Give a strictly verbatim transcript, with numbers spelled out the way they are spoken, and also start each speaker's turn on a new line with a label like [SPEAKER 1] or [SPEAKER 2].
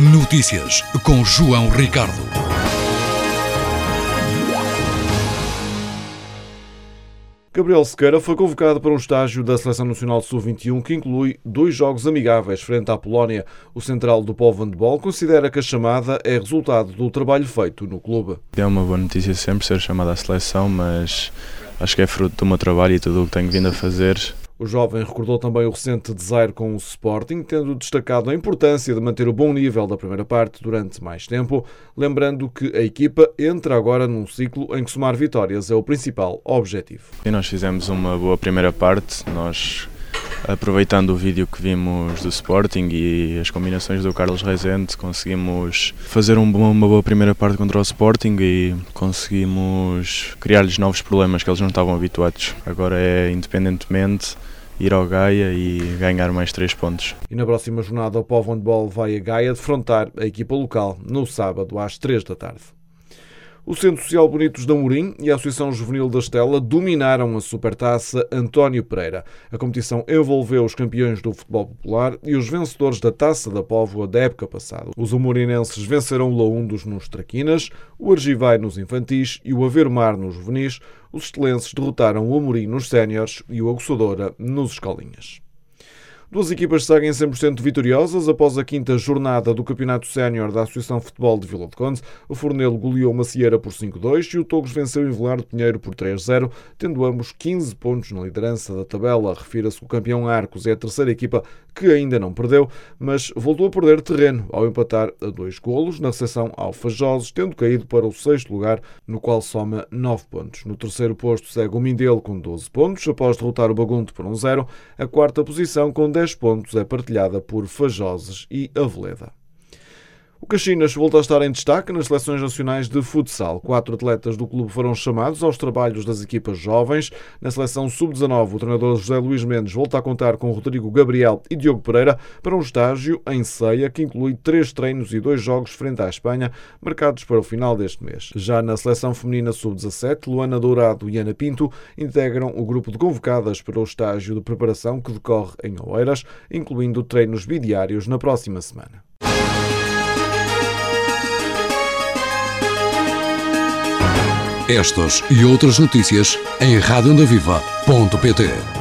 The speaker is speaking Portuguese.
[SPEAKER 1] Notícias com João Ricardo. Gabriel Sequeira foi convocado para um estágio da Seleção Nacional sub vinte e um que inclui dois jogos amigáveis frente à Polónia. O central do Povo Handball considera que a chamada é resultado do trabalho feito no clube.
[SPEAKER 2] É uma boa notícia sempre ser chamado à seleção, mas acho que é fruto do meu trabalho e tudo o que tenho vindo a fazer.
[SPEAKER 1] O jovem recordou também o recente desaire com o Sporting, tendo destacado a importância de manter o bom nível da primeira parte durante mais tempo, lembrando que a equipa entra agora num ciclo em que somar vitórias é o principal objetivo.
[SPEAKER 2] E nós fizemos uma boa primeira parte, nós aproveitando o vídeo que vimos do Sporting e as combinações do Carlos Rezende, conseguimos fazer um bom, uma boa primeira parte contra o Sporting e conseguimos criar-lhes novos problemas que eles não estavam habituados. Agora é independentemente ir ao Gaia e ganhar mais três pontos.
[SPEAKER 1] E na próxima jornada o Povo Handball vai a Gaia defrontar a equipa local no sábado às três da tarde. O Centro Social Bonitos de Amorim e a Associação Juvenil da Estela dominaram a Supertaça António Pereira. A competição envolveu os campeões do futebol popular e os vencedores da Taça da Póvoa da época passada. Os amorinenses venceram o Laundos nos Traquinas, o Argivai nos Infantis e o Aveiro-Mar nos Juvenis. Os estelenses derrotaram o Amorim nos Séniores e o Aguçadora nos Escolinhas. Duas equipas seguem cem por cento vitoriosas após a quinta jornada do Campeonato Sénior da Associação de Futebol de Vila de Conde. O Fornelo goleou Macieira por cinco a dois e o Togos venceu o Vilar do Pinheiro por três a zero, tendo ambos quinze pontos na liderança da tabela. Refira-se que o campeão Arcos é a terceira equipa que ainda não perdeu, mas voltou a perder terreno ao empatar a dois golos na recepção ao Fajosos, tendo caído para o sexto lugar, no qual soma nove pontos. No terceiro posto segue o Mindelo com doze pontos, após derrotar o Bagunto por um a zero. A quarta posição com dez pontos é partilhada por Fajoses e Aveleda. O Caxinas volta a estar em destaque nas seleções nacionais de futsal. Quatro atletas do clube foram chamados aos trabalhos das equipas jovens. Na seleção sub dezanove, o treinador José Luís Mendes volta a contar com Rodrigo Gabriel e Diogo Pereira para um estágio em Ceia que inclui três treinos e dois jogos frente à Espanha, marcados para o final deste mês. Já na seleção feminina sub dezassete, Luana Dourado e Ana Pinto integram o grupo de convocadas para o estágio de preparação que decorre em Oeiras, incluindo treinos bidiários na próxima semana.
[SPEAKER 3] Estas e outras notícias em rádio onda viva ponto pt.